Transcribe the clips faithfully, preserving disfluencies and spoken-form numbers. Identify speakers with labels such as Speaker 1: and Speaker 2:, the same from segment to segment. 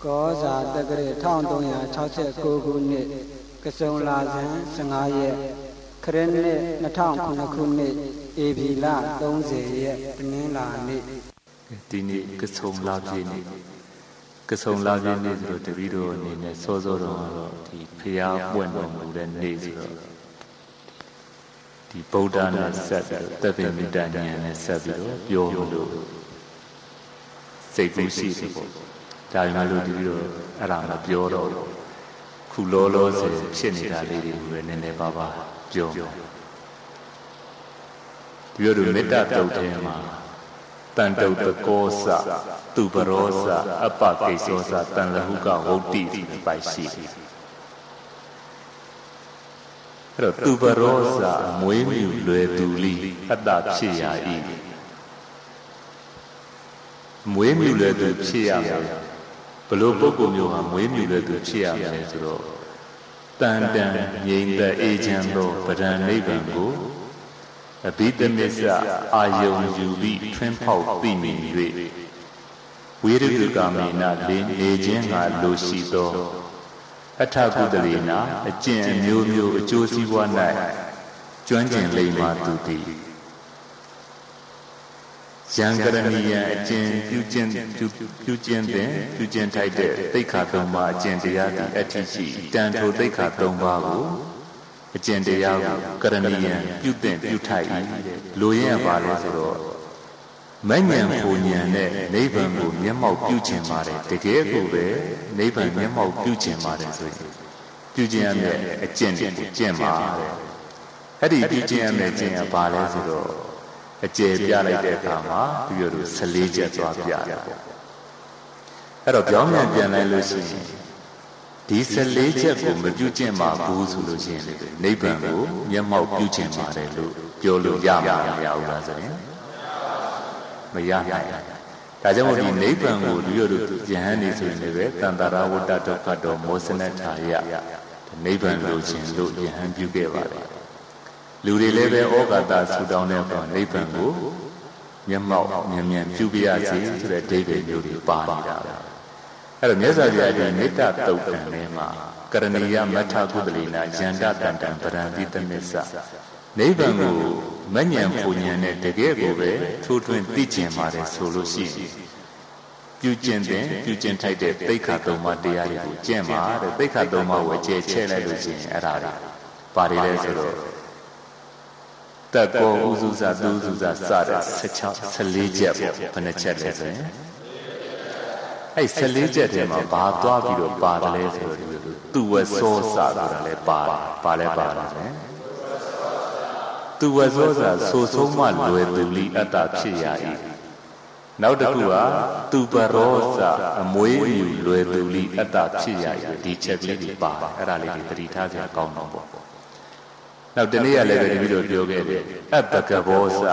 Speaker 1: ကောဇာတက္ကရာထောင်သုံးရာခြောက်ဆယ်ကိုခုနှစ်ကစုံလာဇန်ဆယ်ငါးရက်ခရစ်နှစ်နှစ်ထောင်ခုနှစ်ခုနှစ်ဧပြီလသုံးဆယ်ရက်တနင်္လာနေ့
Speaker 2: ဒီနေ့ကစုံလာပြည့်နေ့ကစုံလာပြည့်နေ့ဆိုတော့တပည့်တော်အနေနဲ့စောစောတော့ဒီဖျားပွင့်တော်မူတဲ့နေ့ဆိုတော့ဒီဗုဒ္ဓနဲ့ဆက်ပြီးတော့တပည့်မိတ္တဉာဏ်နဲ့ဆက်ပြီးတော့ပြောလို့စိတ်ကူးရှိတယ်ပေါ့ဒါမှမဟုတ်ဒီလိုအဲ့ဒါမပြောတော့ခုလောလောဆယ်ဖြစ်နေတာလေးတွေကိုပဲနည်းနည်းပါးပါးပြောဒီလိုလိုမေတ္တာတုတ်ထဲမှာတန်တုတ်တကောစသူပရောစအပကိသောစတန်လဟုကဝုတ်တိဆိုပိုက်ရှိတယ်အဲ့တော့သူပရောစမွေးမြူလွယ်သူလိအတ္တဖြစ်ရာဤမွေးမြူလွယ်သူဖြစ်ရမယ်ဘလို့ပုဂ္ဂိုလ်မျိုးဟာမွေးမြူလွယ်သူဖြစ်ရမယ်ဆိုတော့တန်တန်ငြိမ်သက်အေးချမ်းသောဗဒံနိဗ္ဗာန်ကိုအဘိဓမ္မစ္စအာယုံယူပြီးထွန်းဖောက်သိမြင်၍ဝိရိယကာမေနလင်းနေခြင်းငါလိုရှိသောအထကုတလေနာအကျင့်အမျိုးမျိုးအကျိုးစီးပွား၌ကျွမ်းကျင်လိမ္မာသူသည်ယံကရဏီယံအကျင့်ပြုကျင့်ပြုကျင့်တဲ့ပြုကျင့်ထိုက်တဲ့သိက္ခာသုံးပါးအကျင့်တရားသည်အဋ္ဌိရှိတန်ထိုသိက္ခာသုံးပါးကိုအကျင့်တရားကိုကရဏီယံပြုသင့်ပြုထိုက်၏လိုရင်းပါလဲဆိုတော့မဉ္ဇဉ်ပူဉ္ဇဉ်နဲ့နိဗ္ဗာန်ကိုမျက်မှောက်ပြုခြင်းပါတယ်တကယ်ကိုပဲနိဗ္ဗာန်မျက်မှောက်ပြုခြင်းပါတယ်ဆိုရင်ပြုခြင်းရမယ့်အကျင့်တွေကိုကျင့်ပါတယ်အဲ့ဒီပြုခြင်းရမယ့်ကျင့်ရပါလဲဆိုတော့အကျေပြလိုက်တဲ့အခါမှာပြီးတော့ဆယ်လေးချက်သွားပြတယ်ပေါ့အဲ့တော့ပြောင်းပြန်ပြန်လိုက်လို့ရှိရင်ဒီဆယ်လေးချက်ကိုမပြုကျင့်ပါဘူးဆိုလို့ရှိရင်လေနိဗ္ဗာန်ကိုမျက်မှောက်ပြုကျင့်ပါတယ်လို့ပြောလို့ရမှာမရဘူးလားဆိုရင်မရနိုင်ဒါကြောင့်မို့ဒီနိဗ္ဗာန်ကိုလူရတို့ယဟန်နေဆိုရင်လည်းတန်တရာဝတ္တဒုက္ခတော်မောစနထာယနိဗ္ဗာန်လိုချင်လို့ယဟန်ပြုခဲ့ပါတယ်လူတွေလည်းပဲဩဃာတဆူတောင်းတဲ့အခါနိဗ္ဗာန်ကိုမျက်မှောက်မြင်မြန်ပြုပြရစီဆိုတဲ့ဒိဋ္ဌိမျိုးတွေပါနေတာပဲအဲ့တော့မြတ်စွာဘုရားဒီမေတ္တာတုတ်တန်ထဲမှာကရဏီယမထကုတလိနာယန္တတန်တံပရံတိတမစ္ဆနိဗ္ဗာန်ကိုမဉ္ဇဉ်ပူဉ္ဇဉ်နဲ့တကယ်ကိုပဲထိုးထွင်းသိကျင်ပါတယ်ဆိုလို့ရှိရင်ပြုကျင့်တဲ့ပြုကျင့်ထိုက်တဲ့သိက္ခာသုံးပါးတရားတွေကိုကျင့်ပါတဲ့သိက္ခာသုံးပါးကိုအကျယ်ချဲ့လိုက်လို့ရှိရင်အဲ့ဒါတွေပါတယ်လဲဆိုတော့တကောဥစုစာသူဥစုစာစတဲ့ဆယ်၆ ဆယ်လေးချက်ပေါ့ဘယ်နှချက်လဲဆိုရင်အဲ့ဆယ်လေးချက်ထဲမှာဘာသွားပြီးတော့ပါတယ်လဲဆိုတော့သူဝဆောစဆိုတာလည်းပါတယ်ဘာလဲပါတယ်ဆိုရင်သူဝဆောစဆိုဆုံးမှလွယ်သူလိအတ္တဖြစ်ရ၏နောက်တစ်ခုကသူပရောစအမွေးမြူလွယ်သူလိအတ္တဖြစ်ရ၏ဒီချက်ကလေးတွေပါတယ်အဲ့ဒါလေးတွေသတိထားစရာကောင်းတော့ပေါ့နောက်တနေ့ကလည်းပဲတပည့်တော်ပြောခဲ့တယ်အပ္ပကဘောစ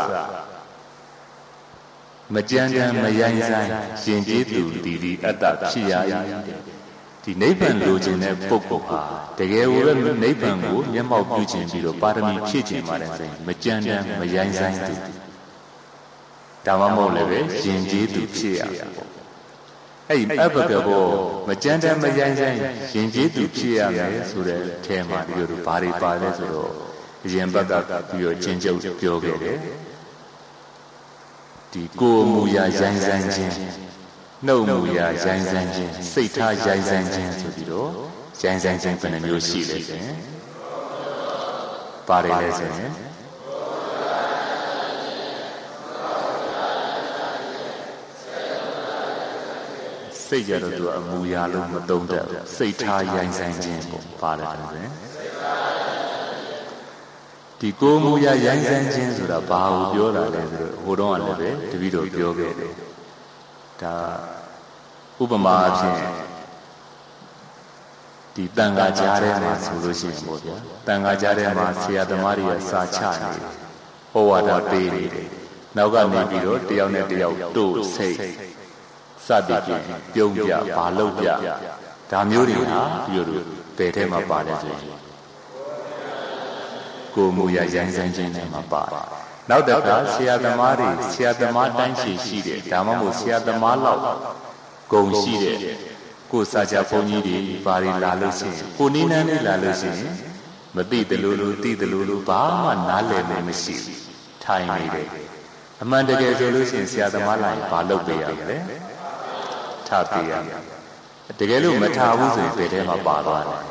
Speaker 2: မကြမ်းတမ်းမရိုင်းဆိုင်ရှင်ကျေးသူဒီဒီအတ္တဖြစ်ရ၏ဒီနိဗ္ဗာန်လိုချင်တဲ့ပုဂ္ဂိုလ်ဟာတကယ်ကိုပဲနိဗ္ဗာန်ကိုမျက်မှောက်ပြုခြင်းပြီးတော့ပါရမီဖြည့်ခြင်းပါတယ်ဆိုရင်မကြမ်းတမ်းမရိုင်းဆိုင်သူဒါမှမဟုတ်လည်းပဲရှင်ကျေးသူဖြစ်ရမှာပေါ့အဲ့ဒီအပ္ပကဘောမကြမ်းတမ်းမရိုင်းဆိုင်ရှင်ကျေးသူဖြစ်ရမယ်ဆိုတဲ့အဲမှာဒီလိုဘာတွေပါလဲဆိုတော့အရင်ဘက်ကပြီးတော့ချင်းကျုပ်ပြောခဲ့တယ်ဒီကိုယ်မူရာရိုင်းဆိုင်ခြင်းနှုတ်မူရာရိုင်းဆိုင်ခြင်းစိတ်ထားရိုင်းဆိုင်ခြင်းဆိုပြီးတော့ရိုင်းဆိုင်ခြင်းဘယ်နှမျိုးရှိလဲဆိုရင်ပါတယ်လဲဆိုရင်စိတ်ကြတော့သူအမူအရာလုံးမသုံးတတ်ဘူးစိတ်ထားရိုင်းဆိုင်ခြင်းပေါ့ပါတယ်ဆိုရင်ဒီကိုယ်မူအရာရိုင်းဆိုင်ခြင်းဆိုတာဘာကိုပြောတာလဲဆိုတော့ဟိုတုန်းကလည်းပဲတပည့်တော်ပြောခဲ့တယ်ဒါဥပမာအဖြစ်ဒီတန်ခါကြားထဲမှာဆိုလို့ရှိရင်ပေါ့ဗျာတန်ခါကြားထဲမှာဆရာသမားတွေကစာချနေတယ်ဟောဝါဒပေးနေတယ်နောက်ကနေပြီးတော့တယောက်နဲ့တယောက်တို့စိတ်စသည်ဖြင့်ပြုံးပြဘာလုပ်ပြဒါမျိုးတွေဟာဒီလိုဘယ်ထဲမှာပါတယ်ဆိုရင်ကိုယ်မူရရိုင်းဆိုင်ခြင်းထဲမှာပါတယ်နောက်တစ်ခါဆရာသမားတွေဆရာသမားတိုင်းရှိရှိတယ်ဒါမှမဟုတ်ဆရာသမားလောက်ဂုံရှိတဲ့ကိုစာကြဘုန်းကြီးတွေဘာတွေလာလို့ရှိရင်ကိုနီးနန်းလေးလာလို့ရှိရင်မသိတယ်လို့လို့သိတယ်လို့လို့ဘာမှနားလည်မယ်မရှိဘူးထိုင်နေတယ်အမှန်တကယ်ဆိုလို့ရှိရင်ဆရာသမားလာရင်ဘာလုပ်ပေးရမလဲထားပေးရမယ်တကယ်လို့မထားဘူးဆိုရင်ဘယ်ထဲမှာပါသွားလဲ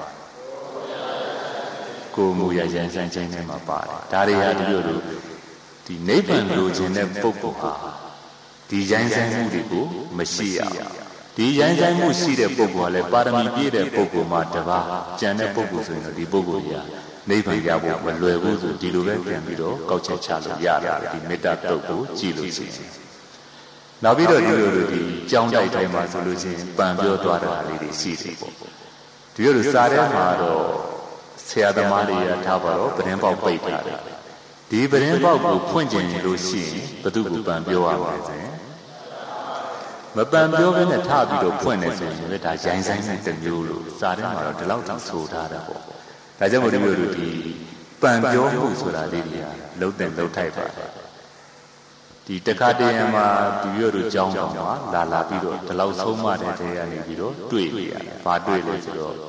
Speaker 2: ကိုမူရရန်စံချင်းထဲမှာပါတယ်ဒါတွေဟာဒီလိုလိုဒီနိဗ္ဗာန်လိုချင်တဲ့ပုဂ္ဂိုလ်ဟာဒီရန်စံမှုတွေကိုမရှိရဒီရန်စံမှုရှိတဲ့ပုဂ္ဂိုလ်ကလည်းပါရမီပြည့်တဲ့ပုဂ္ဂိုလ်မှတပါးကျန်တဲ့ပုဂ္ဂိုလ်ဆိုရင်တော့ဒီပုဂ္ဂိုလ်ကြီးနိဗ္ဗာန်ရဖို့မလွယ်ဘူးဆိုဒီလိုပဲပြန်ပြီးတော့ကောက်ချက်ချလို့ရတယ်ဒီမေတ္တာတုတ်ကိုကြည့်လို့ရှိရင်နောက်ပြီးတော့ဒီလိုလိုဒီကြောင်းတိုက်တိုင်းမှာဆိုလို့ရှိရင်ပံပြောသွားတာလေးတွေရှိတယ်ပေါ့ဒီလိုလိုစာထဲမှာတော့ဆရာသမားတွေကထားပါတော့ပဒင်းပေါက်ပိတ်ထားတယ်ဒီပဒင်းပေါက်ကိုဖွင့်ကျင်လို့ရှိရင်ဘသူကပံပြောရမှာလဲမပံပြောဘဲနဲ့ထားပြီးတော့ဖွင့်နေဆိုရင်လည်းဒါရိုင်းဆိုင်တဲ့မျိုးလို့စာထဲမှာတော့ဒီလောက်တောင်ဆိုထားတာပေါ့ဒါကြောင့်မို့ဒီလိုလိုဒီပံပြောမှုဆိုတာလေးတွေကလုံးတဲ့လုံးထိုက်ပါတယ်ဒီတခါတည်းရမှာဒီရွတို့ကြောင်းတောင်မှာလာလာပြီးတော့ဒီလောက်ဆုံးမတဲ့တဲရနေပြီးတော့တွေ့နေရတယ်။ဘာတွေ့လဲဆိုတော့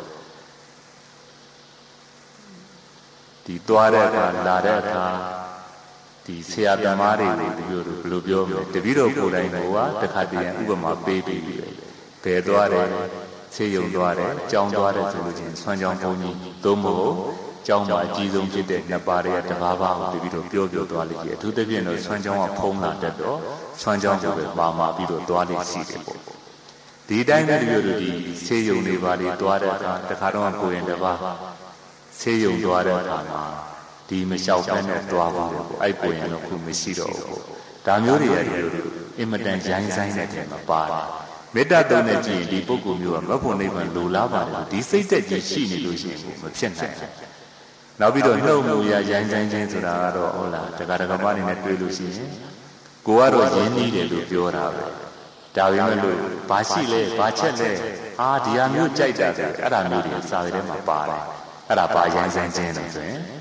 Speaker 2: ဒီသွားတဲ့အခါလာတဲ့အခါဒီဆရာသမားတွေကိုဒီလိုဘယ်လိုပြောမလဲတပည့်တော်ကိုယ်တိုင်ကတခါတည်းရဥပမာပေးပြီးပြီဘယ်သွားတယ်ဆေးရုံသွားတယ်ကြောင်းသွားတယ်ဆိုလို့ချင်းဆွမ်းကြောင်းဘုန်းကြီးသို့မဟုတ်ကျောင်းမှာအကြီးဆုံးဖြစ်တဲ့နှစ်ပါးရဲ့တဘာဘာကိုပြီးတော့ပြောပြောသွားလိမ့်မယ်အထူးသဖြင့်တော့ဆွမ်းကြောင်းကဖုံးလာတတ်တော့ဆွမ်းကြောင်းကိုပဲပါမာပြီးတော့သွားလိမ့်ရှိတယ်ပေါ့ဒီတိုင်းပဲဒီလိုဒီဆေးရုံတွေပါလေသွားတဲ့အခါတခါတော့ကိုရင်တပါဆေးရုံသွားတဲ့အခါမှာဒီမလျှောက်ဖက်နဲ့သွားပါဘူးအဲ့ကိုရင်တော့ခုမရှိတော့ဘူးဒါမျိုးတွေရတယ်အင်မတန်ရိုင်းဆိုင်တဲ့ထဲမှာပါတယ်မေတ္တာတုံးနဲ့ကြည့်ရင်ဒီပုဂ္ဂိုလ်မျိုးကမဖို့နိဗ္ဗာန်လိုလားပါတယ်ဒီစိတ်သက်ကြီးရှိနေလို့ရှိရင်မဖြစ်နိုင်ဘူးနောက်ပြီးတော့နှုတ်မူရရိုင်းဆိုင်ခြင်းဆိုတာကတော့ဟုတ်လားတက္ကရာကမအနေနဲ့တွေ့လို့ရှိရင်ကိုကတော့ရင်းနှီးတယ်လို့ပြောတာပဲဒါပေမဲ့လို့ဘာရှိလဲဘာချက်လဲအာဒီဟာမျိုးကြိုက်တာဆိုအဲ့ဒါမျိုးတွေစာရီထဲမှာပါတယ်အဲ့ဒါဘာရိုင်းဆိုင်ခြင်းလဲဆိုရင်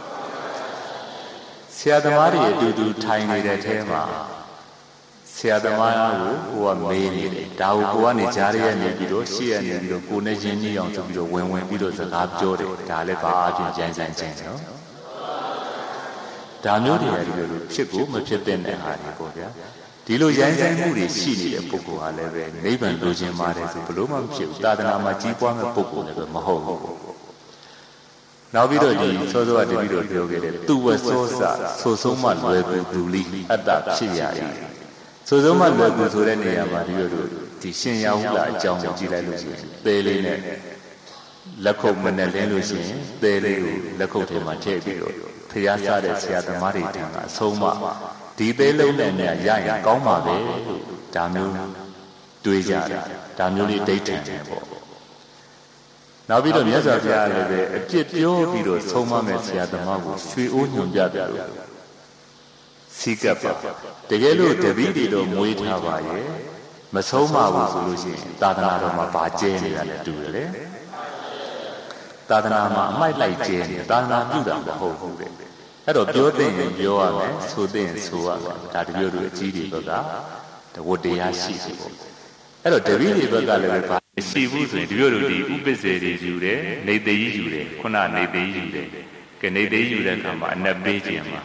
Speaker 2: ဆရာသမားတွေအတူတူထိုင်နေတဲ့အဲမှာဆရာသမားကိုကိုကမေးနေတယ်ဒါကိုကိုကနေကြားရနေပြီးတော့ရှေ့ရနေပြီးတော့ကိုနဲ့ရင်းနှီးအောင်ဆိုပြီးတော့ဝင်ဝင်ပြီးတော့စကားပြောတယ်ဒါလည်းဘာအပြင်ကြိုင်ဆိုင်ခြင်းနော်ဒါမျိုးတွေအဲဒီလိုဖြစ်ကိုမဖြစ်တဲ့နဲ့ဟာဒီပေါ့ဗျာဒီလိုရိုင်းဆိုင်မှုတွေရှိနေတဲ့ပုဂ္ဂိုလ်ဟာလည်းပဲနိဗ္ဗာန်လိုချင်ပါတယ်ဆိုဘလို့မှမဖြစ်ဘူးသာသနာမှာကြီးပွားမဲ့ပုဂ္ဂိုလ်လည်းပဲမဟုတ်ဘူးနောက်ပြီးတော့ဒီစောစောကတပည့်တော်ပြောခဲ့တယ်သူဝစောစဆိုဆုံးမလွယ်ကူသူလိအတ္တဖြစ်ရ၏ဆိုဆုံးမလွယ်ကူဆိုတဲ့နေရာမှာဒီလိုဒီရှင်ရဟုလာအကြောင်းကိုကြည့်လိုက်လို့ရှိရင်သဲလေးနဲ့လက်ခုပ်မနဲ့လင်းလို့ရှိရင်သဲလေးကိုလက်ခုပ်ထဲမှာထည့်ပြီးတော့ဖျားစားတဲ့ဆရာသမားတွေထံကအဆုံးမဒီသဲလုံးနဲ့ရရင်ကောင်းပါပဲလို့ဒါမျိုးတွေးကြတယ်ဒါမျိုးလေးဒိဋ္ဌိတယ်ပေါ့နောက်ပြီးတော့မြတ်စွာဘုရားလည်းပဲအပြစ်ပြောပြီးတော့ဆုံးမမဲ့ဆရာသမားကိုရွှေအိုးညွန်ပြတယ်လို့စီကပ်ပါတကယ်လို့တပည့်တွေတော့မွေးထားပါရဲ့မဆုံးမဘူးဆိုလို့ရှိရင်သာသနာတော်မှာဗာကျဲနေတာလည်းတူတယ်လေသာသနာမှာအမိုက်လိုက်ကျဲနေသာသနာပြုတာမဟုတ်ဘူးတဲ့အဲ့တော့ပြောတဲ့ရင်ပြောရမယ်ဆိုတဲ့ရင်ဆိုရမယ်ဒါတပြည့်တို့အကြီးတွေဘက်ကတဝတ္တရားရှိစီပေါ့အဲ့တော့တပည့်တွေဘက်ကလည်းဗာရှိဘူးဆိုရင်တပြည့်တို့ဒီဥပ္ပစ္စေတွေယူတယ်နေသိကြီးယူတယ်ခုနနေသိကြီးယူတယ်ကနေသိကြီးယူတဲ့အခါမှာအနက်ပေးခြင်းမှာ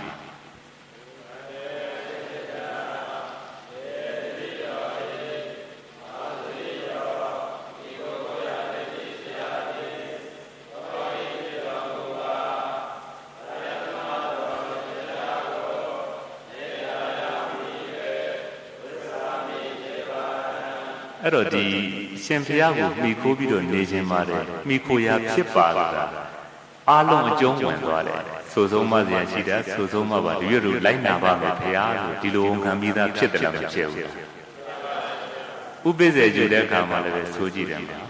Speaker 2: အဲ့တော့ဒီရှင်ဘုရားကိုမိခိုးပြီးတော့နေခြင်းပါတယ်မိခိုးရာဖြစ်ပါလားအားလုံးအကျုံးဝင်သွားတယ်ဆိုဆုံးမစရာရှိတာဆိုဆုံးမပါဒီလိုလိုက်နာပါမယ်ဘုရားလို့ဒီလိုဝန်ခံပြီးသားဖြစ်တယ်လားမဖြစ်ဘူးဥပ္ပစ္စေယူတဲ့အခါမှာလည်းဆိုကြည့်တယ်မှာ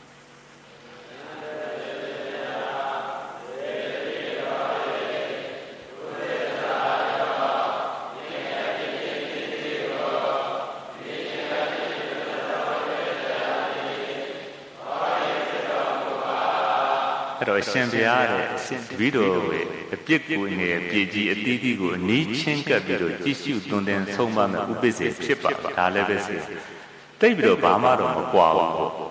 Speaker 2: အဲ့တော့ရှင်ဘုရားတဲ့အရှင်တပည့်တော်ရဲ့အပြစ်ကိုငယ်ပြည်ကြီးအသီးသီးကိုအနီးချင်းကပ်ပြီးတော့ကြည်ရှုသွန်သင်ဆုံးမမဲ့ဥပ္ပစ္စေဖြစ်ပါဒါလည်းပဲစီတိတ်ပြီးတော့ဘာမှတော့မကွာဘူးပေါ့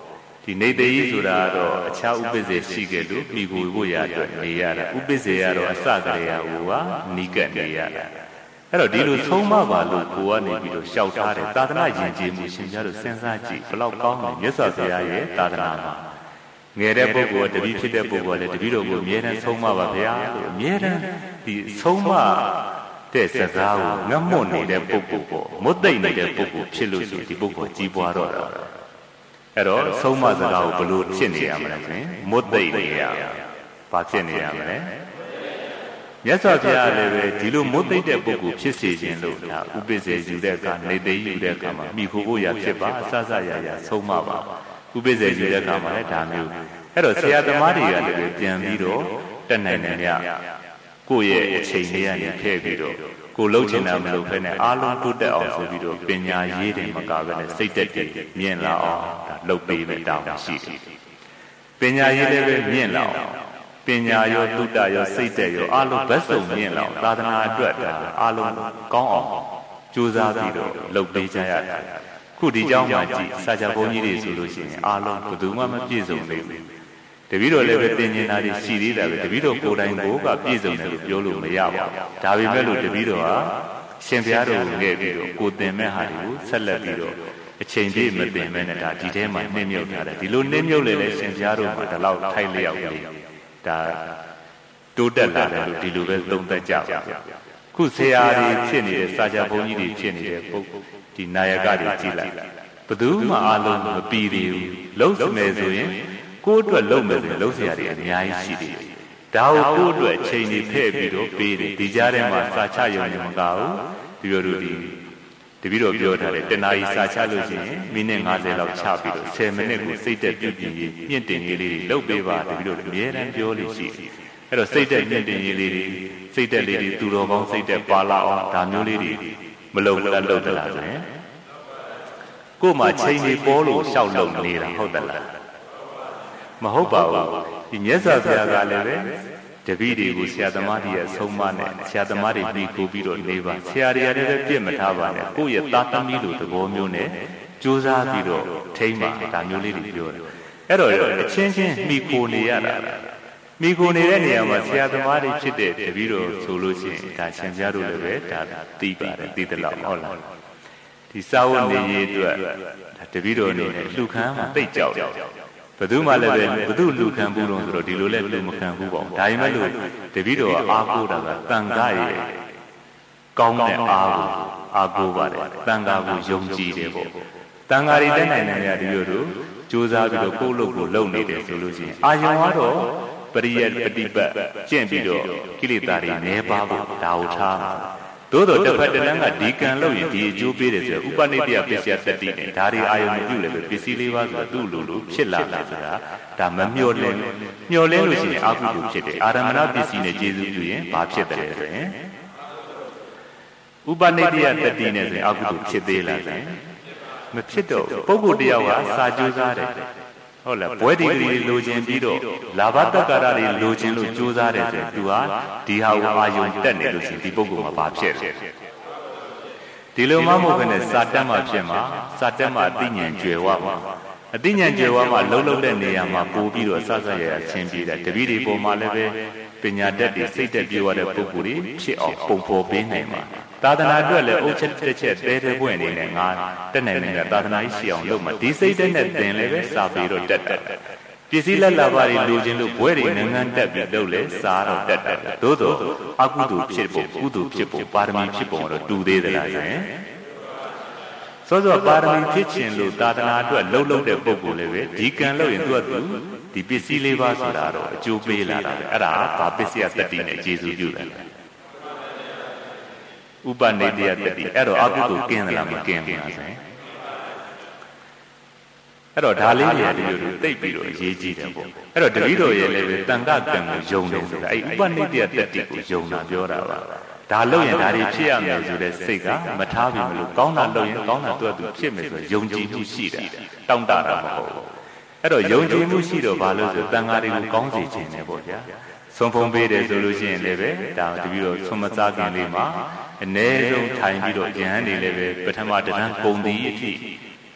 Speaker 2: ဒီနေတဲ့ကြီးဆိုတာတော့အခြားဥပ္ပဇေရှိခဲ့လို့မိကိုကိုရအတွက်နေရတာဥပ္ပဇေကတော့အစကတည်းကဟိုကနီးကပ်နေရတာအဲ့တော့ဒီလိုဆုံးမပါလို့ကိုကနေပြီးတော့ရှောက်ထားတယ်သာသနာယဉ်ကျေးမှုရှင်ပြတို့စဉ်းစားကြည့်ဘလောက်ကောင်းလဲမြတ်စွာဘုရားရဲ့သာသနာမှာငယ်တဲ့ပုဂ္ဂိုလ်တပည့်ဖြစ်တဲ့ပုဂ္ဂိုလ်လည်းတပည့်တော်ကိုအမြဲတမ်းဆုံးမပါဗျာအမြဲတမ်းဒီဆုံးမတဲ့စကားကိုငတ်မွတ်နေတဲ့ပုဂ္ဂိုလ်ပေါ့မွတ်သိမ့်နေတဲ့ပုဂ္ဂိုလ်ဖြစ်လို့ရှိရင်ဒီပုဂ္ဂိုလ်ကြီးပွားတော့တာအဲ့တော့ဆုံးမစကားကိုဘလို့ဖြစ်နေရမလဲဆိုရင်မွတ်သိမ့်နေရဘာဖြစ်နေရမလဲမြတ်စွာဘုရားလည်းပဲဒီလိုမွတ်သိမ့်တဲ့ပုဂ္ဂိုလ်ဖြစ်စေခြင်းလို့ဒါဥပ္ပဇေယူတဲ့အခါနေသိယူတဲ့အခါမှာမိခိုးဖို့ရဖြစ်ပါအစစရရဆုံးမပါဥပ္ပဇေယူတဲ့အခါမှာလည်းဒါမျိုးအဲ့တော့ဆရာသမားတွေကလည်းပြန်ပြီးတော့တက်နိုင်တယ်ညကိုယ့်ရဲ့အချိန်လေးကနေခဲ့ပြီးတော့ကိုလှုပ်ချင်တာမလုပ်ဖဲနဲ့အားလုံးတိုးတက်အောင်ဆိုပြီးတော့ပညာရေးတယ်မကဘဲနဲ့စိတ်တက်တည်မြင့်လာအောင်ဒါလှုပ်ပေးတဲ့တောင်းရှိတယ်ပညာရေးလည်းပဲမြင့်လာအောင်ပညာရောတုတ္တရောစိတ်တက်ရောအားလုံးဘက်စုံမြင့်လာအောင်သာသနာအတွက်ဒါအားလုံးကောင်းအောင်ကြိုးစားပြီးတော့လှုပ်ပေးကြရတယ်ခုဒီเจ้าမှာကြည့်စာချဘုန်းကြီးတွေဆိုလို့ရှိရင်အားလုံးဘယ်သူမှမပြည့်စုံသေးဘူးတပည့်တော်လည်းပဲသင်ကျင်တာတွေရှိသေးတာပဲတပည့်တော်ကိုယ်တိုင်ကိုကပြည့်စုံတယ်လို့ပြောလို့မရပါဘူးဒါပေမဲ့လို့တပည့်တော်ဟာရှင်ဘုရားတော်ကိုငဲ့ပြီးတော့ကိုသင်မဲ့ဟာတွေကိုဆက်လက်ပြီးတော့အချိန်ပြည့်မသင်မဲ့နဲ့ဒါဒီထဲမှာနှိမ့်မြုပ်ထားတယ်ဒီလိုနှိမ့်မြုပ်လေလေရှင်ဘုရားတော်မှာဒီလောက်ထိုက်လျောက်လေးဒါတိုးတက်လာတယ်လို့ဒီလိုပဲသုံးသပ်ကြပါခုဆရာတွေဖြစ်နေတဲ့စာချဘုန်းကြီးတွေဖြစ်နေတဲ့ပုဂ္ဂိုလ်ဒီနာယကတွေကြည့်လိုက်ဘယ်သူမှအားလုံးမပြီးသေးဘူးလုံးစမယ်ဆိုရင်ကိုယ့်အတွက်လုပ်မယ်ဆိုရင်လုပ်စရာတွေအများကြီးရှိတယ်ဒါကိုကိုယ့်အတွက်အချိန်ကြီးဖဲ့ပြီးတော့ပေးတယ်ဒီကြားထဲမှာစာချရုံနဲ့မကဘူးဒီလိုတို့ဒီတပည့်တော်ပြောထားတယ်တနားကြီးစာချလို့ရှိရင်မိနစ်၅၀လောက်ချပြီးတော့ဆယ်မိနစ်ကိုစိတ်သက်ပြုပြင်ရေးမြင့်တင်ရေးလေးတွေလုပ်ပေးပါတပည့်တော်အများတန်းပြောလို့ရှိတယ်အဲ့တော့စိတ်သက်မြင့်တင်ရေးလေးတွေစိတ်သက်လေးတွေသူတော်ကောင်းစိတ်သက်ပါလာအောင်ဒါမျိုးလေးတွေမလုံမလတ်လုပ်တလားဆိုရင်ကို့မှာချိန်ကြီးပေါ်လို့ရှောက်လုံနေတာဟုတ်တယ်လားမဟုတ်ပါဘူးဒီမြတ်စွာဘုရားကလည်းပဲတပည့်တွေကိုဆရာသမားတွေရဲ့ဆုံးမနဲ့ဆရာသမားတွေပြီးကိုပြီးတော့နေပါဆရာတွေလည်းပဲပြစ်မထားပါနဲ့ကိုယ့်ရဲ့သားသမီးလိုသဘောမျိုးနဲ့ကြိုးစားပြီးတော့ထိမ့်ပါဒါမျိုးလေးတွေပြောတယ်အဲ့တော့အချင်းချင်းမိခိုနေရတာမိခိုနေတဲ့နေရာမှာဆရာသမားတွေဖြစ်တဲ့တပည့်တော်ဆိုလို့ရှိရင်ဒါရှင်ပြတို့လည်းပဲဒါသိပါတယ်သိတယ်လို့ဟုတ်လားဒီစာဝတ်နေရေးအတွက်ဒါတပည့်တော်အနေနဲ့လှူခမ်းမှာတိတ်ကြောက်တယ်ဘယ်သူမှလည်းပဲဘယ်သူလူခံဘူးလို့ဆိုတော့ဒီလိုလဲလူမခံဘူးပေါ့ဒါပေမဲ့လို့တပည့်တော်ကအားကိုးတာကတန်ခါရဲ့ကောင်းတဲ့အားကိုအားကိုးပါတယ်တန်ခါကိုယုံကြည်တယ်ပေါ့တန်ခါတွေတက်နိုင်နိုင်ရတပည့်တော်ကြိုးစားပြီးတော့ကိုယ့်လုပ်ကိုလုပ်နေတယ်ဆိုလို့ရှိရင်အာယုံကတော့ပရိယပฏิပတ်ကျင့်ပြီးတော့ကိလေသာတွေနည်းပါးဖို့ဒါကိုထားသို့တော့တစ်ဖက်တစ်လမ်းကဒီကံလို့ရင်ဒီအကျိုးပေးတယ်ဆိုတော့ဥပနိတ္တယပစ္စယတတိနဲ့ဒါတွေအာယုံမပြုလည်းပဲပစ္စည်းလေးပါးဆိုတော့သူ့လိုလိုဖြစ်လာတယ်ဆိုတာဒါမမျောလင်းမျောလင်းလို့ရှိရင်အကုသိုလ်ဖြစ်တယ်အာရမဏပစ္စည်းနဲ့ကျေစုပြုရင်ဘာဖြစ်တယ်ဆိုရင်ဥပနိတ္တယတတိနဲ့ဆိုရင်အကုသိုလ်ဖြစ်သေးလားဆိုရင်မဖြစ်တော့ပုဂ္ဂိုလ်တယောက်ကစာကြိုးစားတယ်ဟုတ်လားဘွဲဒီဂရီလိုချင်ပြီးတော့လာဘတက္ကရာတွေလိုချင်လို့ကြိုးစားတယ်ဆိုရင်သူဟာဒီဟာကိုအာယုံတက်နေလို့ရှိရင်ဒီပုဂ္ဂိုလ်မှာဘာဖြစ်လဲဒီလိုမှမဟုတ်ဘဲနဲ့စာတက်မှဖြစ်မှာစာတက်မှအသိဉာဏ်ကျွယ်ဝမှာအသိဉာဏ်ကျွယ်ဝမှာလှုပ်လှုပ်တဲ့နေရာမှာပို့ပြီးတော့ဆဆရရဆင်းပြေးတယ်တပည့်တွေပေါ်မှာလည်းပဲပညာတတ်တွေစိတ်တက်ပြေဝတဲ့ပုဂ္ဂိုလ်တွေဖြစ်အောင်ပုံဖော်ပေးနိုင်မှာသာသနာအတွက်လည်းအုတ်ချက်တစ်ချက်တဲတဲပွင့်နေနဲ့ငါတက်နိုင်နေတဲ့သာသနာကြီးရှိအောင်လုပ်မှာဒီစိတ်တက်နဲ့သင်လည်းပဲစာပေတော့တက်တယ်ပစ္စည်းလက်လာပါတွေလိုချင်လို့ဘွဲတွေငန်းငန်းတက်ပြီးလုပ်လဲစားတော့တက်တယ်သို့တော့အကုသိုလ်ဖြစ်ဖို့ကုသိုလ်ဖြစ်ဖို့ပါရမီဖြစ်ဖို့တော့တူသေးသလားဆိုရင်စောစောပါရမီဖြစ်ခြင်းလို့သာသနာအတွက်လှုပ်လှုပ်တဲ့ပုဂ္ဂိုလ်လည်းပဲဒီကံလို့ရင်သူကသူဒီပစ္စည်းလေးပါဆိုတာတော့အကျိုးပေးလာတာပဲအဲ့ဒါဘာပစ္စယတတိနဲ့ကျေစုပြုတယ်ဥပနိတ္တယတတိအဲ့တော့အကုသိုလ်ကင်းသလားမကင်းဘူးလားဆိုရင်အဲ့တော့ဒါလေးတွေတပည့်တို့သိပြီးတော့အရေးကြီးတယ်ပေါ့အဲ့တော့တပည့်တော်ရဲ့လည်းပဲတန်ခကံကိုယုံတယ်ဆိုတာအဲ့ဥပနိတ္တယတတိကိုယုံတာပြောတာပါဒါလို့ရင်ဒါတွေဖြစ်ရမယ်ဆိုတဲ့စိတ်ကမထားပြီမလို့ကောင်းတာလို့ရင်ကောင်းတာသူ့အတူဖြစ်မယ်ဆိုယုံကြည်မှုရှိတယ်တောင့်တတာမဟုတ်ဘူးအဲ့တော့ယုံကြည်မှုရှိတော့ဘာလို့ဆိုတန်ခါတွေကိုကောင်းစေခြင်းနဲ့ပေါ့ဗျာဆုံးဖုံးပေးတယ်ဆိုလို့ရှိရင်လည်းပဲဒါတပည့်တော်ဆွမ်းမစားခင်လေးမှာအ ਨੇ ဆုံးထိုင်ပြီးတော့ယဟန်တွေလည်းပဲပထမတန်းပုံသီးအထိ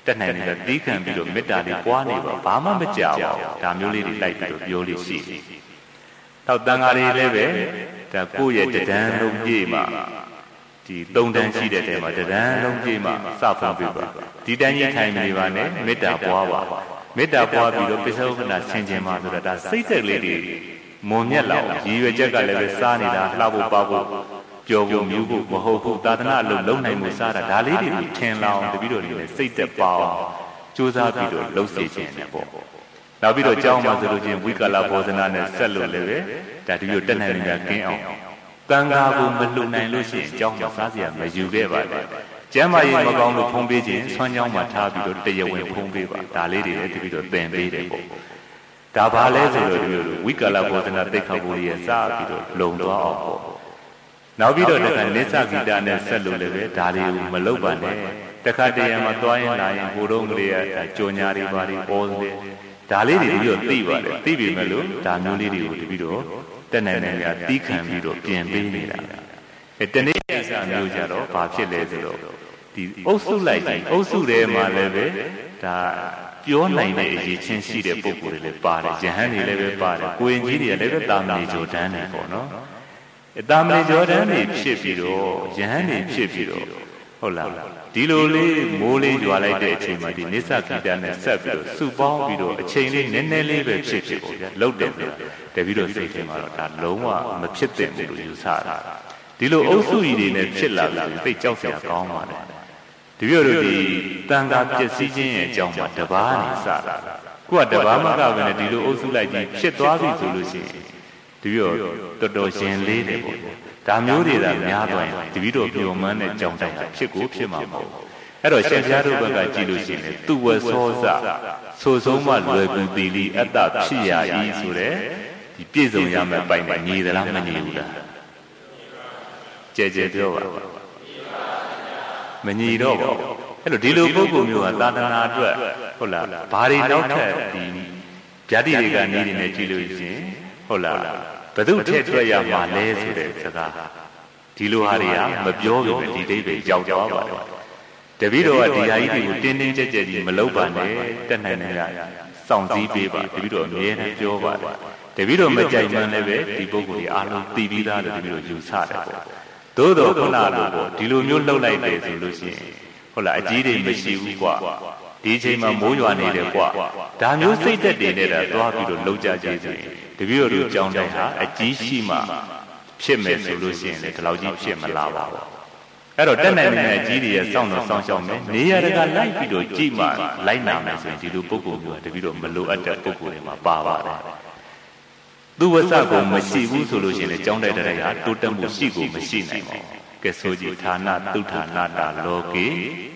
Speaker 2: တက်နိုင်တယ်တီးခံပြီးတော့မေတ္တာလေးပွားနေပါဘာမှမကြောက်ဘူးဒါမျိုးလေးတွေလိုက်ပြီးတော့ပြောလို့ရှိတယ်တော့တန်ဃာတွေလည်းပဲဒါကိုယ့်ရဲ့တဒန်းလုံးပြေးမှာဒီသုံးတန်းရှိတဲ့တဲမှာတဒန်းလုံးပြေးမှာစဖုံးပြပါဒီတန်းကြီးထိုင်နေပါနဲ့မေတ္တာပွားပါမေတ္တာပွားပြီးတော့ပိဿဝကနာဆင်ခြင်ပါဆိုတာဒါစိတ်သက်လေးတွေမွန်မြတ်လာအောင်ရည်ရွယ်ချက်ကလည်းပဲစားနေတာလှဖို့ပါဖို့ကြော်ဖို့မြူးဖို့မဟုတ်ဘူးသာသနာအလုပ်လုပ်နိုင်မှုစားတာဒါလေးတွေကိုထင်လောင်တပြီးတော့ဒီလေစိတ်သက်ပါအောင်ကြိုးစားပြီးတော့လှုပ်စေခြင်းနဲ့ပေါ့နောက်ပြီးတော့ကြောင်းမှာဆိုလို့ချင်းဝိကာလဘောဇနာနဲ့ဆက်လို့လည်းပဲဒါတပြီးတော့တက်နိုင်နေကြကင်းအောင်တန်ဃာကိုမလှူနိုင်လို့ရှိရင်ကြောင်းမှာစားစရာမယူခဲ့ပါနဲ့ကျမ်းမာရေးမကောင်းလို့ဖုံးပေးခြင်းဆွမ်းကြောင်းမှာထားပြီးတော့တရားဝင်ဖုံးပေးပါဒါလေးတွေလည်းတပြီးတော့သင်ပေးတယ်ပေါ့ဒါဘာလဲဆိုတော့ဒီလိုဝိကာလဘောဇနာသိက္ခာပုရိယစပြီးတော့လုံသွားအောင်ပေါ့နောက်ပြီးတော့တခါနိစ္စဂီတာနဲ့ဆက်လို့လည်းပဲဒါတွေကိုမလုပ်ပါနဲ့တခါတရံမှာသွားရင်လာရင်ဟိုတုန်းကလေးကကြော်ညာတွေပါတွေပေါ်တယ်ဒါလေးတွေပြီးတော့သိပါတယ်သိပြီမဲ့လို့ဒါမျိုးလေးတွေကိုတပြီးတော့တက်နိုင်နိုင်ကတီးခံပြီးတော့ပြင်ပေးနေတာအဲတနေ့ကိစ္စမျိုးကြတော့ဘာဖြစ်လဲဆိုတော့ဒီအုပ်စုလိုက်ကြီးအုပ်စုထဲမှာလည်းပဲဒါပြောနိုင်တဲ့အရေးချင်းရှိတဲ့ပုံကိုယ်တွေလည်းပါတယ်ယဟန်တွေလည်းပဲပါတယ်ကိုရင်ကြီးတွေလည်းပဲတာမဏေဂျော်ဒန်တွေပေါ့နော်အတာမဏေဂျော်ဒန်တွေဖြစ်ပြီးတော့ယဟန်တွေဖြစ်ပြီးတော့ဟုတ်လားဒီလိုလေးမိုးလေးရွာလိုက်တဲ့အချိန်မှာဒီနိစ္စဂီတနဲ့ဆက်ပြီးတော့စုပေါင်းပြီးတော့အချိန်လေးနည်းနည်းလေးပဲဖြစ်ဖြစ်ပေါ့ဗျာလှုပ်တယ်ဗျာတပြီးတော့စိတ်ထဲမှာတော့ဒါလုံးဝမဖြစ်သင့်ဘူးလို့ယူဆတာဒီလိုအုပ်စုကြီးတွေနဲ့ဖြစ်လာပြီးသိကြောက်စရာကောင်းပါတယ်ဒီပြောလို့ဒီတန်ခါပျက်စီးခြင်းရဲ့အကြောင်းမှာတပားနေစတာကိုကတပားမကပဲနဲ့ဒီလိုအုပ်စုလိုက်ကြီးဖြစ်သွားပြီဆိုလို့ရှိရင်ဒီပြောတော်တော်ရှင်လေးတယ်ပေါ့ဒါမျိုးတွေကများသွားရင်တပည့်တော်ပြုံမှန်းတဲ့ကြောင်းတိုင်းဖြစ်ကိုဖြစ်မှာမဟုတ်အဲ့တော့ရှင်ပြားတို့ဘက်ကကြည့်လို့ရှိရင်သူဝဆောစဆိုဆုံးမှလွယ်ကူတီလီအတ္တဖြစ်ရ၏ဆိုတဲ့ဒီပြည့်စုံရမယ့်ပိုင်မှာညီသလားမညီဘူးလားကြဲကြဲပြောပါမညီတော့ဘူးအဲ့လိုဒီလိုပုဂ္ဂိုလ်မျိုးကသာသနာအတွက်ဟုတ်လားဘာတွေနောက်ထပ်ဒီဗျာတိတွေကနေနေနဲ့ကြည့်လို့ရှိရင်ဟုတ်လားဘယ်သူထည့်ထွက်ရမှာလဲဆိုတဲ့စကားဒီလိုဟာတွေကမပြောဘူးပဲဒီအိဗယ်ရောက်သွားပါတယ်တပည့်တော်ကဒီဟာကြီးတွေကိုတင်းတင်းကြပ်ကြပ်ကြီးမလုပ်ပါနဲ့တက်နိုင်နေရစောင့်စည်းပေးပါတပည့်တော်အမြဲတမ်းပြောပါတယ်တပည့်တော်မကြိုက်မှန်းလည်းပဲဒီပုဂ္ဂိုလ်တွေအားလုံးသိပြီးသားလို့တပည့်တော်ယူဆတယ်ပေါ့သို့တော်ခုနလိုပေါ့ဒီလိုမျိုးလှုပ်လိုက်တယ်ဆိုလို့ရှိရင်ဟုတ်လားအကြီးတွေမရှိဘူးကွာဒီအချိန်မှာမိုးရွာနေတယ်ကွာဒါမျိုးစိတ်သက်တွေနဲ့တော့သွားပြီးတော့လှုပ်ကြကြဆိုရင်တပည့်တော်တို့ကြောင်းတိုင်းဟာအကြီးရှိမှဖြစ်မယ်ဆိုလို့ရှိရင်လေဒီလောက်ကြီးဖြစ်မလာပါဘူးအဲ့တော့တက်နိုင်တဲ့အကြီးတွေရဲ့စောင့်တော်စောင့်ရှောက်မယ်နေရတကလိုက်ပြီးတော့ကြည့်မှလိုက်နာမယ်ဆိုရင်ဒီလိုပုဂ္ဂိုလ်မျိုးကတပည့်တော်မလိုအပ်တဲ့ပုဂ္ဂိုလ်တွေမှာပါပါတယ်သူဝဆကုံမရှိဘူးဆိုလို့ရှိရင်လေကြောင်းတိုက်တဲ့ဟာတိုးတက်မှုရှိကိုမရှိနိုင်ပါဘူးကဲဆိုကြည့်ဌာနသုဌာနတာလောကေ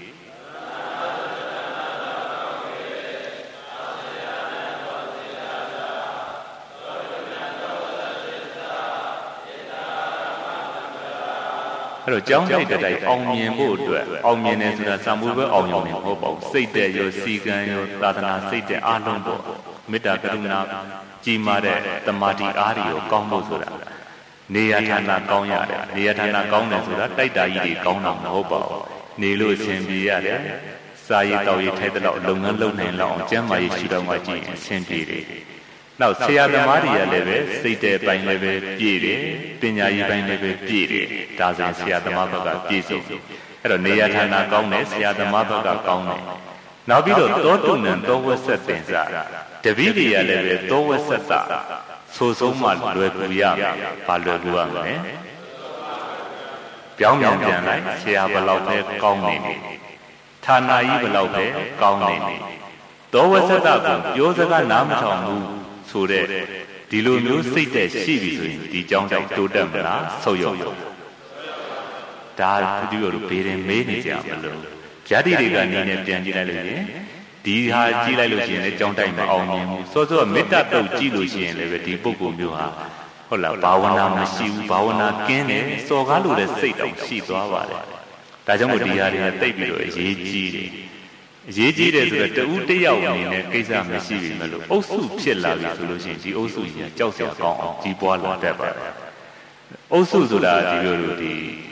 Speaker 2: အဲ့တော့ကြောင်းတိုက်တဲ့တိုက်အောင်မြင်ဖို့အတွက်အောင်မြင်တယ်ဆိုတာစံမှုပဲအောင်မြင်မှာမဟုတ်ပါဘူးစိတ်တဲ့ရောစီကံရောသာသနာစိတ်တဲ့အားလုံးပေါ့မေတ္တာကရုဏာကြီးမားတဲ့တမာတိအားတွေကိုကောင်းဖို့ဆိုတာနေရဌာနကောင်းရတယ်နေရဌာနကောင်းတယ်ဆိုတာတိုက်တာကြီးတွေကောင်းတာမဟုတ်ပါဘူးနေလို့အဆင်ပြေရတယ်စာရေးတောက်ရေးထိုက်တဲ့လောက်လုပ်ငန်းလုပ်နိုင်လောက်အောင်ကျမ်းမာရေးရှုထောင့်ကကြည့်ရင်အဆင်ပြေတယ်နောက်ဆရာသမားတွေကလည်းပဲစိတ်တဲ့ပိုင်းလည်းပဲပြည့်တယ်ပညာရေးပိုင်းလည်းပဲပြည့်တယ်ဒါဆိုဆရာသမားဘက်ကပြည့်စုံတယ်အဲ့တော့နေရဌာနကောင်းတယ်ဆရာသမားဘက်ကကောင်းတယ်နောက်ပြီးတော့သောတုဏ္ဏသောဝဆက်တင်စားတပည့်တွေကလည်းပဲသောဝဆက်တာဆိုဆုံးမှလွယ်ကူရမယ်ဘာလွယ်ကူရမလဲပြောင်းပြောင်းပြန်လိုက်ဆရာဘလောက်ပဲကောင်းနေနေဌာနကြီးဘလောက်ပဲကောင်းနေနေသောဝဆက်တာကိုပြောစကားနားမထောင်ဘူးဆိုတဲ့ဒီလိုမျိုးစိတ်သက်ရှိပြီဆိုရင်ဒီကြောင်းတိုက်တိုးတက်မလားဆုတ်ယုတ်ဒါဒီလိုဘေးရင်မေးနေကြမလို့ဗျာတိတွေကနေနဲ့ပြန်ကြည့်လိုက်လို့ရင်ဒီဟာကြည့်လိုက်လို့ရှိရင်လည်းကြောင်းတိုက်မအောင်မြင်ဘူးစောစောမေတ္တာတုတ်ကြည့်လို့ရှိရင်လည်းဒီပုဂ္ဂိုလ်မျိုးဟာဟုတ်လားဘာဝနာမရှိဘူးဘာဝနာကင်းတယ်စော်ကားလို့တဲ့စိတ်တောင်ရှိသွားပါတယ်ဒါကြောင့်မို့ဒီဟာတွေကတိတ်ပြီးတော့အရေးကြီးတယ်အရေးကြီးတယ်ဆိုတော့တဦးတယောက်အနေနဲ့ကိစ္စမရှိပြီမလို့အုပ်စုဖြစ်လာပြီဆိုလို့ရှိရင်ဒီအုပ်စုကြီးကကြောက်စရာကောင်းအောင်ကြီးပွားလာတတ်ပါတယ်အုပ်စုဆိုတာဒီလိုလိုဒီမ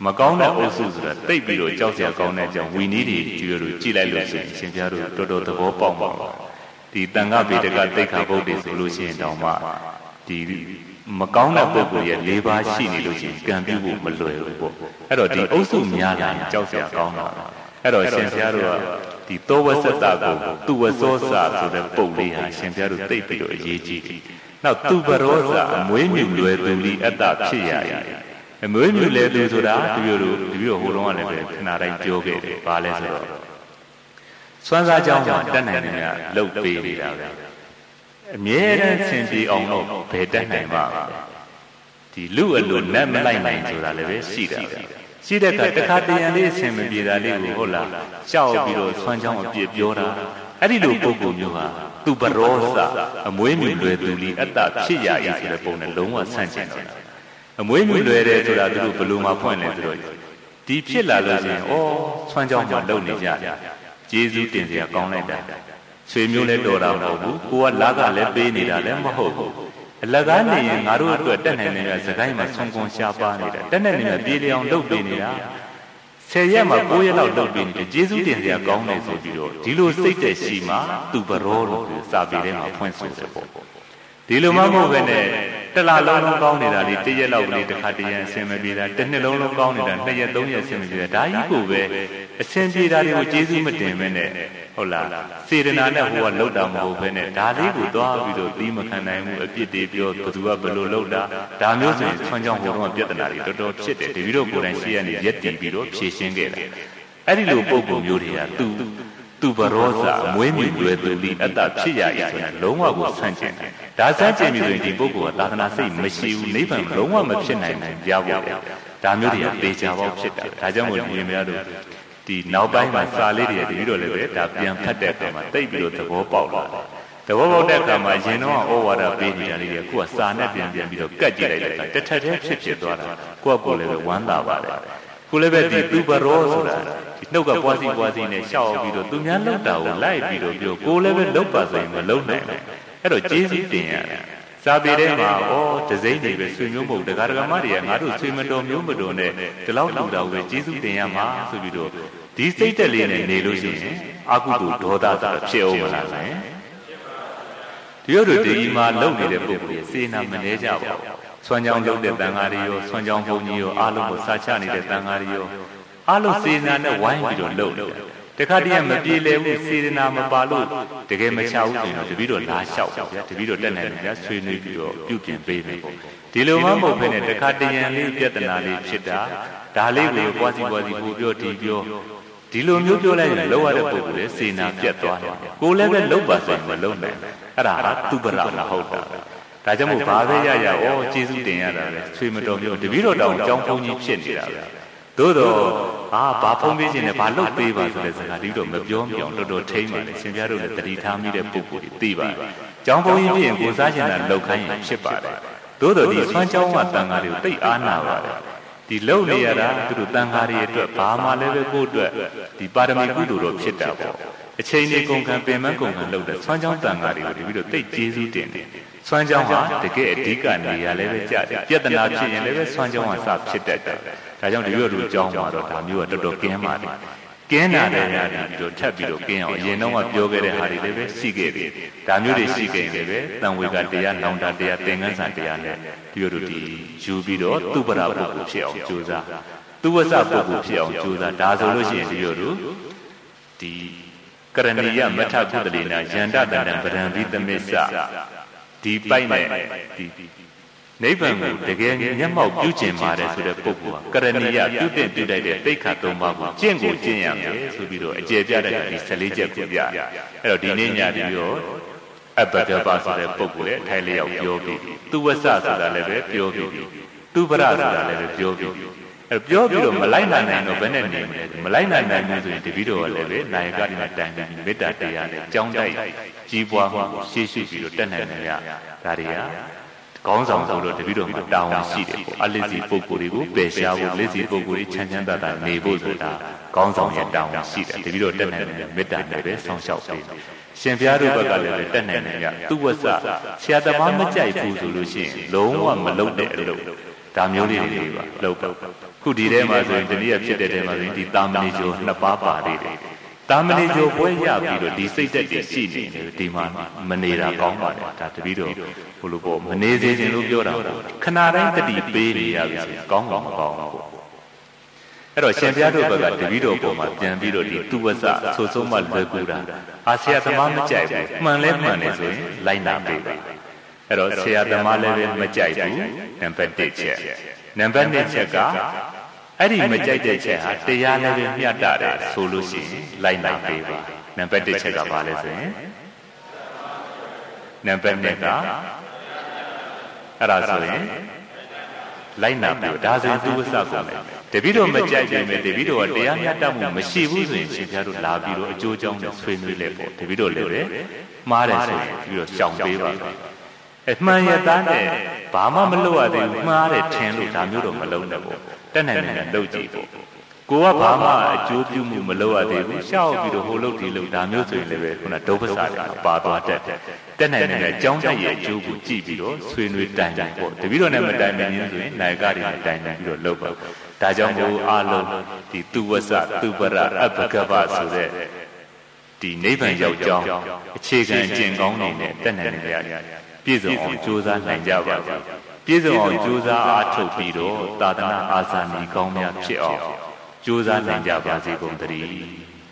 Speaker 2: မကောင်းတဲ့အုပ်စုဆိုတာတိတ်ပြီးတော့ကြောက်စရာကောင်းတဲ့အကြောင်းဝီနည်းတွေကျွေးလို့ကြည်လိုက်လို့ရှိရင်ရှင်ပြားတို့တော်တော်သဘောပေါက်ပါဒီတန်ခါဗေဒကတိတ်ခါဘုတ်တွေဆိုလို့ရှိရင်တောင်မှဒီမကောင်းတဲ့ပုဂ္ဂိုလ်ရဲ့၄ပါးရှိနေလို့ရှိရင်ကံပြုဖို့မလွယ်ဘူးပေါ့အဲ့တော့ဒီအုပ်စုများလာကြောက်စရာကောင်းတာအဲ့တော့ရှင်ပြားတို့ကဒီသောဝဆတ္တကိုသူဝသောစာဆိုတဲ့ပုံလေးဟာရှင်ပြားတို့သိပြီးတော့အရေးကြီးတယ်နောက်သူပရောစာအမွေးမြူလွယ်သူလိအတ္တဖြစ်ရ၏အမွေးမြူလွယ်သူဆိုတာဒီလိုလိုဒီလိုဟိုတုန်းကလည်းပဲခဏတိုင်းပြောခဲ့တယ်ဘာလဲဆိုတော့စွမ်းစားကြောင်းမှာတက်နိုင်တယ်ကလှုပ်ပေးနေတာပဲအမြဲတမ်းဆင်ပြေအောင်တော့ဘယ်တက်နိုင်ပါဒီလူအလိုနဲ့မလိုက်နိုင်ဆိုတာလည်းပဲရှိတာပဲရှိတဲ့အခါတခါတရံလေးအဆင်မပြေတာလေးကိုဟုတ်လားရှောက်ပြီးတော့ဆွမ်းကြောင်းအပြစ်ပြောတာအဲ့ဒီလိုပုဂ္ဂိုလ်မျိုးဟာသူပရောစာအမွေးမြူလွယ်သူလိအတ္တဖြစ်ရ၏ဆိုတဲ့ပုံနဲ့လုံးဝဆန့်ကျင်တယ်အမွေးမြူလွယ်တယ်ဆိုတာသူတို့ဘယ်လိုမှဖွင့်လဲဆိုတော့ဒီဖြစ်လာလို့ရှိရင်ဩဆွမ်းကြောင်းမှလုံနေကြတယ်ကျေးဇူးတင်စရာကောင်းလိုက်တာဆွေမျိုးလည်းတော်တာမဟုတ်ဘူးကိုကလာကလည်းပေးနေတာလည်းမဟုတ်ဘူးအလကားနေရင်ငါတို့အတွက်တက်နိုင်နေတဲ့စကိုင်းမှာဆွန်ကွန်ရှားပါနေတာတက်နိုင်နေတဲ့ပြေလျောင်လုပ်ပေးနေတာဆယ်ရက်မှာကိုးရက်လောက်လုပ်ပေးနေတယ်ကျေးဇူးတင်စရာကောင်းတယ်ဆိုပြီးတော့ဒီလိုစိတ်တဲ့ရှိမှသူပရောလို့စာပေထဲမှာဖွင့်ဆိုတယ်ပေါ့ဒီလိုမှမဟုတ်ပဲနဲ့တလားလုံးလုံးကောင်းနေတာလေတစ်ရက်လောက်ကလေးတစ်ခါတည်းရအဆင်မပြေတာတစ်နှစ်လုံးလုံးကောင်းနေတာနှစ်ရက်သုံးရက်အဆင်မပြေတာဒါကြီးကိုပဲအဆင်ပြေတာတွေကိုကျေးဇူးမတင်ပဲနဲ့ဟုတ်လားစေတနာနဲ့ဟိုကလှုပ်တာမဟုတ်ပဲနဲ့ဒါလေးကိုသွားပြီးတော့ပြီးမခံနိုင်ဘူးအပြစ်တွေပြောဘသူကဘယ်လိုလှုပ်တာဒါမျိုးဆိုရင်ဆွမ်းကြောင်းဟိုတော့ပြဿနာတွေတော်တော်ဖြစ်တယ်တပည့်တော်ကိုယ်တိုင်ရှိရနေရက်တည်ပြီးတော့ဖြေရှင်းခဲ့တယ်အဲ့ဒီလိုပုံပုံမျိုးတွေကသူသူပရောစာအမွေးမြူလွယ်သူလိအတ္တဖြစ်ရ၏ဆိုတာလုံးဝကိုဆန့်ကျင်တယ်ဒါဆန့်ကျင်ပြီဆိုရင်ဒီပုဂ္ဂိုလ်ကသာသနာစိတ်မရှိဘူးနိဗ္ဗာန်လုံးဝမဖြစ်နိုင်ဘူးကြားဖို့ဒါမျိုးတွေကသေချာပေါက်ဖြစ်တာဒါကြောင့်မို့ဒီများတို့ဒီနောက်ပိုင်းမှာစာလေးတွေတပြီးတော့လည်းပဲဒါပြန်ဖတ်တဲ့အခါမှာတိတ်ပြီးတော့သဘောပေါက်လာတယ်သဘောပေါက်တဲ့အခါမှာရင်တော့ဩဝါဒပေးနေတာလေးတွေအခုကစာနဲ့ပြန်ပြန်ပြီးတော့ကတ်ကြည့်လိုက်တဲ့အခါတစ်ထက်တည်းဖြစ်ဖြစ်သွားတာကိုယ့်ကိုယ်လည်းပဲဝမ်းသာပါတယ်ကိုလည်းပဲဒီသူပရောဆိုတာဒီနှုတ်ကပွားစီပွားစီနဲ့ရှောက်ပြီးတော့သူများလောက်တာကိုလိုက်ပြီးတော့ပြောကိုလည်းပဲလောက်ပါဆိုရင်မလောက်နိုင်ဘူးအဲ့တော့ကျေးဇူးတင်ရတယ်စာပေထဲမှာဩဒဇိမ့်တွေပဲဆွေမျိုးမဟုတ်တရားဓမ္မတွေကငါတို့ဆွေမတော်မျိုးမတော်နဲ့ဒီလောက်လူတာကိုပဲကျေးဇူးတင်ရမှာဆိုပြီးတော့ဒီစိတ်တက်လေးနဲ့နေလို့ရှိရင်အကုသိုလ်ဒေါသဆိုတာဖြစ်အောင်မလားဆိုရင်ဒီလိုတို့ဒီမှာလုံနေတဲ့ပုဂ္ဂိုလ်ရဲ့စေနာမနှဲကြပါဘူးဆွမ်းကြောင်းလုပ်တဲ့တန်ဃာတွေရောဆွမ်းကြောင်းဘုန်းကြီးရောအားလုံးကိုစာချနေတဲ့တန်ဃာတွေရောအားလုံးစေနာနဲ့ဝိုင်းပြီးတော့လုပ်တယ်တခါတည်းမပြေလည်ဘူးစေနာမပါလို့တကယ်မချဘူးဆိုရင်တော့တပည့်တော်လာလျှောက်ပါဗျာတပည့်တော်တက်နိုင်တယ်ဗျာဆွေးနွေးပြီးတော့ပြုပြင်ပေးမယ်ပေါ့ဒီလိုမှမဟုတ်ဘဲနဲ့တခါတရံလေးပြဿနာလေးဖြစ်တာဒါလေးကိုပွားစီပွားစီကိုပြောဒီပြောဒီလိုမျိုးပြောလိုက်ရင်လောက်ရတဲ့ပုဂ္ဂိုလ်လေစေနာပြတ်သွားတယ်ကိုလည်းပဲလောက်ပါဆိုရင်မလောက်နိုင်အဲ့ဒါကသူပရမဟုတ်တာဒါကြောင့်မို့ဘာပဲရရဩကျေးဇူးတင်ရတာလေဆွေမတော်မျိုးတပည့်တော်တောင်အကြောင်းဘုန်းကြီးဖြစ်နေတာပဲသို့တော့ဟာဘာဖုံးပေးခြင်းနဲ့ဘာလုပ်ပေးပါဆိုတဲ့စကားဒီတော့မပြောမြောင်တော်တော်ထိမ့်ပါလေရှင်ပြတို့လည်းတတိထားမိတဲ့ပုဂ္ဂိုလ်တွေသိပါတယ်။ကျောင်းဘုန်းကြီးဖြစ်ရင်ကိုစားချင်တာလောက်ခိုင်းရင်ဖြစ်ပါတယ်။သို့တော့ဒီဆွမ်းကျောင်းကတန်ဃာတွေကိုသိအားနာပါတယ်။ဒီလုံနေရတာသူတို့တန်ဃာတွေအတွက်ဘာမှလည်းပဲကိုယ့်အတွက်ဒီပါရမီကုသိုလ်တော့ဖြစ်တာပေါ့။အချိန်ကြီးကုန်ခံပင်မကုန်ခံလုပ်တဲ့ဆွမ်းကျောင်းတန်ဃာတွေကိုဒီပြီးတော့သိကျေးဇူးတင်တယ်။ဆွမ်းကျောင်းဟာတကယ်အဓိကနေရာလည်းပဲကြတယ်။ပြဿနာဖြစ်ရင်လည်းပဲဆွမ်းကျောင်းကစဖြစ်တတ်တယ်။ဒါကြောင့်ဒီလိုလိုကြောင်းမှာတော့ဒါမျိုးကတော်တော်ကင်းပါတယ်ကင်းတာလည်းရပြီးတော့ထပ်ပြီးတော့ကင်းအောင်အရင်တော့ကပြောခဲ့တဲ့ဟာတွေလည်းပဲရှိခဲ့ပြီဒါမျိုးတွေရှိခဲ့ရင်လည်းပဲတန်ဝေကတရားလောင်တာတရားသင်္ကန်းစာတရားနဲ့ဒီလိုတို့ဒီယူပြီးတော့သူပရပုဂ္ဂိုလ်ဖြစ်အောင်ကြိုးစားသူဝဆပုဂ္ဂိုလ်ဖြစ်အောင်ကြိုးစားဒါဆိုလို့ရှိရင်ဒီလိုတို့ဒီကရဏီယမထကုတ္တလေနာယန္တတန္တံဗရံဘိသမစ္ဆဒီပိုက်နဲ့ဒီနိဗ္ဗာန်ကိုတကယ်မျက်မှောက်ပြုကျင်ပါတယ်ဆိုတဲ့ပုဂ္ဂိုလ်ကရဏီယပြုတဲ့ပြုတိုက်တဲ့တိတ်ခါသုံးပါးကိုကျင့်ကိုကျင့်ရမယ်ဆိုပြီးတော့အကျေပြတဲ့ဒီဆယ်လေးချက်ကိုပြအဲ့တော့ဒီနေ့ညပြီးတော့အပ္ပဒပါဆိုတဲ့ပုဂ္ဂိုလ်ရဲ့ထိုင်လျောက်ပြောပြီးသူဝဆဆိုတာလည်းပဲပြောပြီးသူပရဆိုတာလည်းပဲပြောပြီးအဲ့ပြောပြီးတော့မလိုက်နိုင်နိုင်တော့ဘယ်နဲ့နေမလဲမလိုက်နိုင်နိုင်ဘူးဆိုရင်တပည့်တော်ကလည်းပဲနာယကဒီမှာတိုင်ပြီးမေတ္တာတရားနဲ့ကြောင်းတိုက်ကြီးပွားမှုကိုရှေ့ရှုပြီးတော့တက်နိုင်တယ်ရဒါတွေကကောင်းဆောင်ဆိုလို့တပည့်တော်မှာတောင်းရှိတယ်ပေါ့အလစ်စီပုဂ္ဂိုလ်တွေကိုပယ်ရှားဖို့လက်စီပုဂ္ဂိုလ်တွေချမ်းချမ်းသာသာနေဖို့ဆိုတာကောင်းဆောင်ရဲ့တောင်းရှိတယ်တပည့်တော်တက်နိုင်တယ်မေတ္တာနဲ့ပဲဆောင်းလျှောက်ပေးရှင်ဘုရားတို့ဘက်ကလည်းတက်နိုင်တယ်ကသူဝဆဆရာသမားမကြိုက်ဘူးဆိုလို့ရှိရင်လုံးဝမလုပ်တဲ့အလုပ်ဒါမျိုးလေးတွေပါလောက်ပါခုဒီထဲမှာဆိုရင်တနည်းအားဖြစ်တဲ့ထဲမှာဆိုရင်ဒီတာမဏေကျော်နှစ်ပါးပါသေးတယ်တာမဏေကျော်ပွဲရပြီးတော့ဒီစိတ်သက်တွေရှိနေတယ်ဒီမှာမနေတာကောင်းပါတယ်ဒါတပည့်တော်ဘုလိုပေါ့မနေစေခြင်းလို့ပြောတာပေါ့ခဏတိုင်းတတိပေးနေရပြီဆိုရင်ကောင်းကောင်းမကောင်းဘူးပေါ့အဲ့တော့ရှင်ဘုရားတို့ဘက်ကတပည့်တော်ပေါ်မှာပြန်ပြီးတော့ဒီသူဝဆဆိုဆုံးမှလွယ်ကူတာအာဆရာသမားမကြိုက်ဘူးမှန်လဲမှန်တယ်ဆိုရင်လိုက်နာပေးပါအဲ့တော့ဆရာသမားလည်းပဲမကြိုက်ဘူးနံပါတ်တစ်ချက်နံပါတ်နှစ်ချက်ကအဲ့ဒီမကြိုက်တဲ့ချက်ဟာတရားလည်းပဲမျှတတယ်ဆိုလို့ရှိရင်လိုက်နာပေးပါနံပါတ်တစ်ချက်ကဘာလဲဆိုရင်နံပါတ်နှစ်ကအဲ့ဒါဆိုရင်လိုက်နာပြီးဒါဆိုရင်သူဝဆကိုမယ်တပည့်တော်မကြိုက်နိုင်မယ်တပည့်တော်ကတရားမျှတမှုမရှိဘူးဆိုရင်ရှင်ဘုရားတို့လာပြီးတော့အကျိုးကြောင့်နဲ့ဆွေးနွေးလဲပေါ့တပည့်တော်လည်းပဲမှားတယ်ဆိုရင်တပည့်တော်ရှောင်ပေးပါအမှန်ရသားနဲ့ဘာမှမလုပ်ရသေးဘူးမှားတယ်ထင်လို့ဒါမျိုးတော့မလုံးနဲ့ပေါ့တက်နိုင်တယ်လုပ်ကြည့်ပေါ့ကိုကဘာမှအကျိုးပြုမှုမလုပ်ရသေးဘူးရှောက်ပြီးတော့ဟိုလုပ်ဒီလုပ်ဒါမျိုးဆိုရင်လည်းပဲခုနဒုပ္ပစာကပါသွားတတ်တယ်တက်နိုင်တယ်အကြောင်းတိုက်ရဲ့အကျိုးကိုကြည့်ပြီးတော့ဆွေးနွေးတိုင်တိုင်ပေါ့တပည့်တော်နဲ့မတိုင်မင်းဆိုရင်နိုင်ကတွေနဲ့တိုင်တိုင်ပြီးတော့လုပ်ပါဒါကြောင့်မို့အားလုံးဒီသူဝဆသူပရအပကပဆိုတဲ့ဒီနိဗ္ဗာန်ရောက်ကြောင်းအခြေခံကျင့်ကောင်းနေတဲ့တက်နိုင်တယ်ပြည့်စုံအောင်ကြိုးစားနိုင်ကြပါစေပြည့်စုံအောင်ကြိုးစားအားထုတ်ပြီးတော့သာသနာအာဇာနည်ကောင်းများဖြစ်အောင်ကြိုးစားနိုင်ကြပါစေကုန်သတည်း